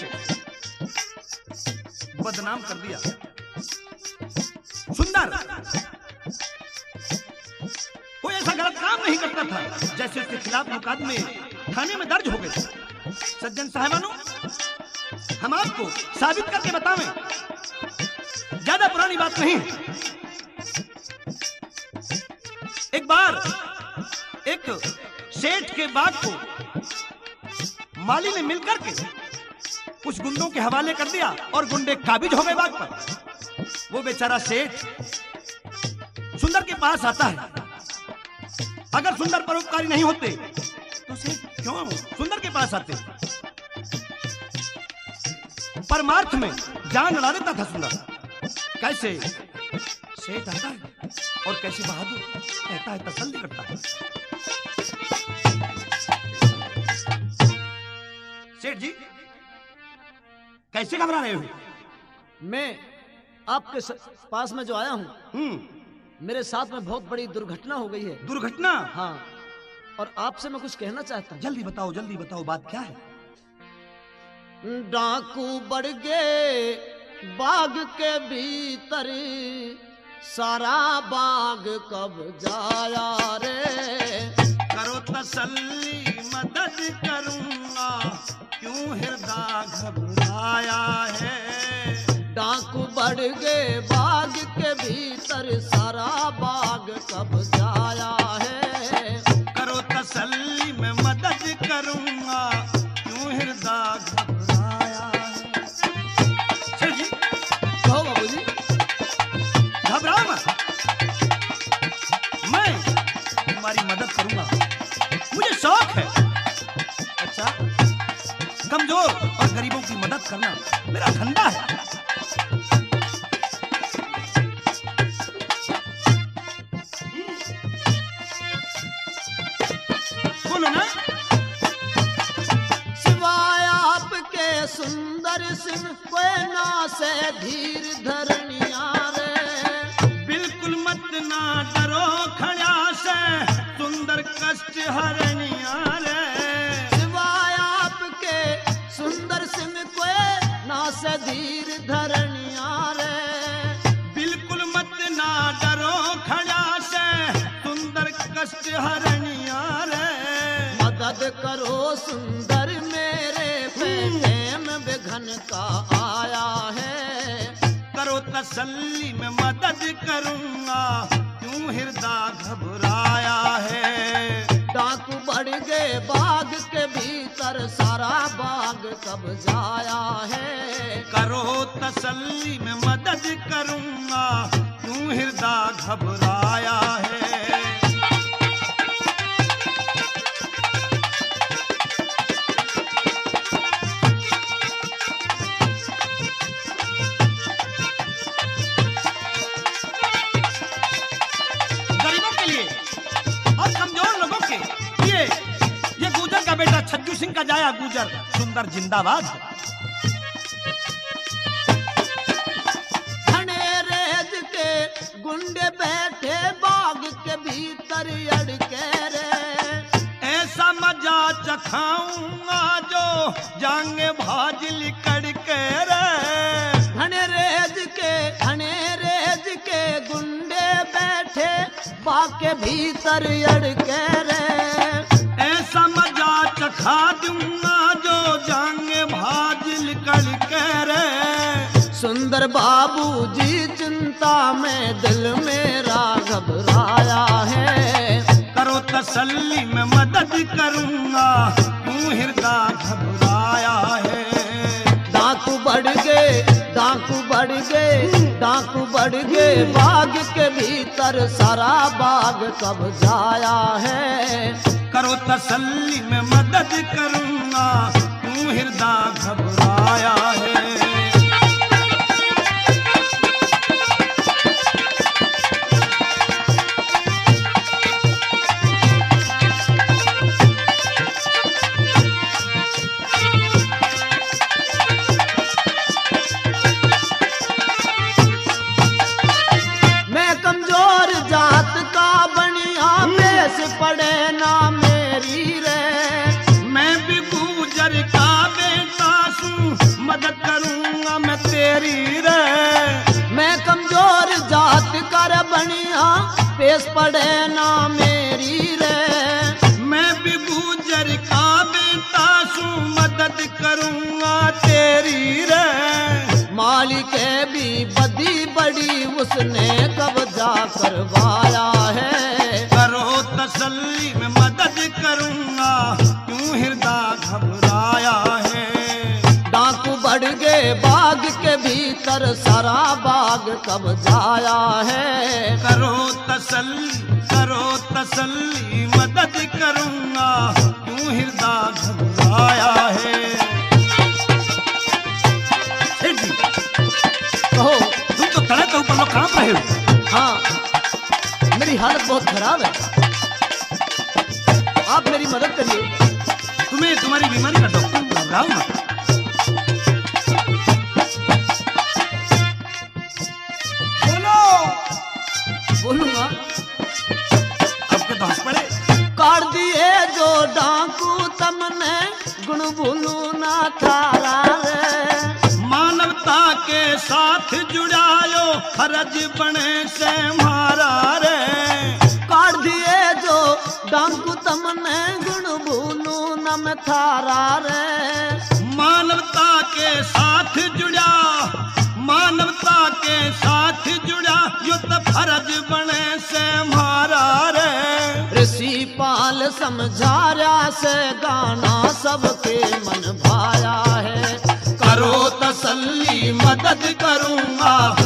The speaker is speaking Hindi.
से बदनाम कर दिया। सुंदर कोई ऐसा गलत काम नहीं करता था जैसे उसके खिलाफ मुकदमे थाने में दर्ज हो गए। सज्जन साहिबानों, हम आपको साबित करके बतावें, ज्यादा पुरानी बात नहीं। एक बार एक सेठ के बाग को माली ने मिलकर के कुछ गुंडों के हवाले कर दिया और गुंडे काबिज हो गए बाग पर। वो बेचारा सेठ सुंदर के पास आता है। अगर सुंदर परोपकारी नहीं होते तो सेठ क्यों सुंदर के पास आते? परमार्थ में जान लड़ा देता था सुंदर। कैसे सेठ आता है और कैसे बहादुर कहता है, तसल्ली करता है। सेठ जी कैसे घबरा रहे हो? मैं आपके पास में जो आया हूँ, मेरे साथ में बहुत बड़ी दुर्घटना हो गई है। दुर्घटना? हाँ, और आपसे मैं कुछ कहना चाहता हूँ। जल्दी बताओ बात क्या है? डाकू बढ़ गए बाग के भीतर, सारा बाग कब जाया रे। करो तसल्ली मदद करूंगा, क्यों हृदय घबराया है। डाकू बढ़ गए बाग के भीतर, सारा बाग कब जाया है। करो तसल्ली में मदद करूंगा, क्यों हृदय घबराया है। सेठ जी कहो बाबूजी। घबराओ मत, मैं तुम्हारी मदद करूंगा, मुझे शौक है। अच्छा, कमजोर और गरीबों की मदद करना मेरा धंधा है। बोलो ना। सिवाय आपके सुंदर सिंह कोई ना से धीर धरनिया रे। बिल्कुल मत ना डरो खड़ा से, सुंदर कष्ट हरनिया रे। सिवाय आपके सुंदर सिंह कोई ना से धीर धरनिया रे। बिल्कुल मत ना डरो खड़ा से, सुंदर कष्ट हरनिया रे। मदद करो सुंदर मेरे पे प्रेम विघन का आया है। करो तसल्ली में मदद करूंगा, क्यों हृदय घबराया है। डाकू बढ़ गए बाग के भीतर, सारा बाग कब जाया है। करो तसल्ली में मदद करूंगा, क्यों हृदय घबराया है। गरीबों के लिए और कमजोर लोगों के लिए ये गुजर का बेटा छज्जू सिंह का जाया गुजर सुंदर जिंदाबाद। रेज के गुंडे बैठे बाग के भीतर अड़के रे। ऐसा मजा चखाऊंगा जो जांगे भाज लिकड़ के रे। रेज के गुंडे बैठे बाग के भीतर अड़के रे। ऐसा मजा चखा दूंगा जो जांगे भाज लिकड़ के रे। सुंदर बाबूजी चिंता में दिल मेरा घबराया है। करो तसल्ली में मदद करूंगा, क्यों हृदय घबराया है। डाकू बढ़ गए बाग के भीतर, सारा बाग कब जाया है। करो तसल्ली में मदद करूंगा, क्यों हृदय घबराया है। पड़े ना मेरी रे। मैं भी गुजर का बेटा सूं, तेरी रे। मैं कमजोर जात कर बनिया पेश पड़े ना मेरी रे। मैं भी गुजर का बेटा सू मदद करूंगा तेरी रे। मालिक भी बदी बड़ी उसने कब्जा करवाया है। करो तसल्ली मैं मदद करूंगा क्यों हृदय घबराया है। डाकू बढ़ गए बाग के भीतर सारा बाग कब्जाया है। करो तसल्ली मदद करूंगा क्यों हृदय घबराया है। सेठ जी कहो। तुम तो तड़े के ऊपर लोग कांप रहे हो। हाँ, मेरी हालत बहुत खराब है, आप मेरी मदद करिए। तुम्हें तुम्हारी बीमारी का डॉक्टर घबराओ मत। बोलूंगा अब के तो हंस पड़े। काट दिए जो डाकू तमने गुण भूलू ना थारा रे। मानवता के साथ जुड़ायो फर्ज बने से मारा रे। काट दिए जो डाकू तमने गुण भूलू न मैं थारा रे। मानवता के साथ जुड़ा, मानवता के साथ जुड़ा यो तो फर्ज बने से मारा रे। ऋषि पाल समझाया से गाना सबके मन भाया है। करो तसल्ली मदद करूंगा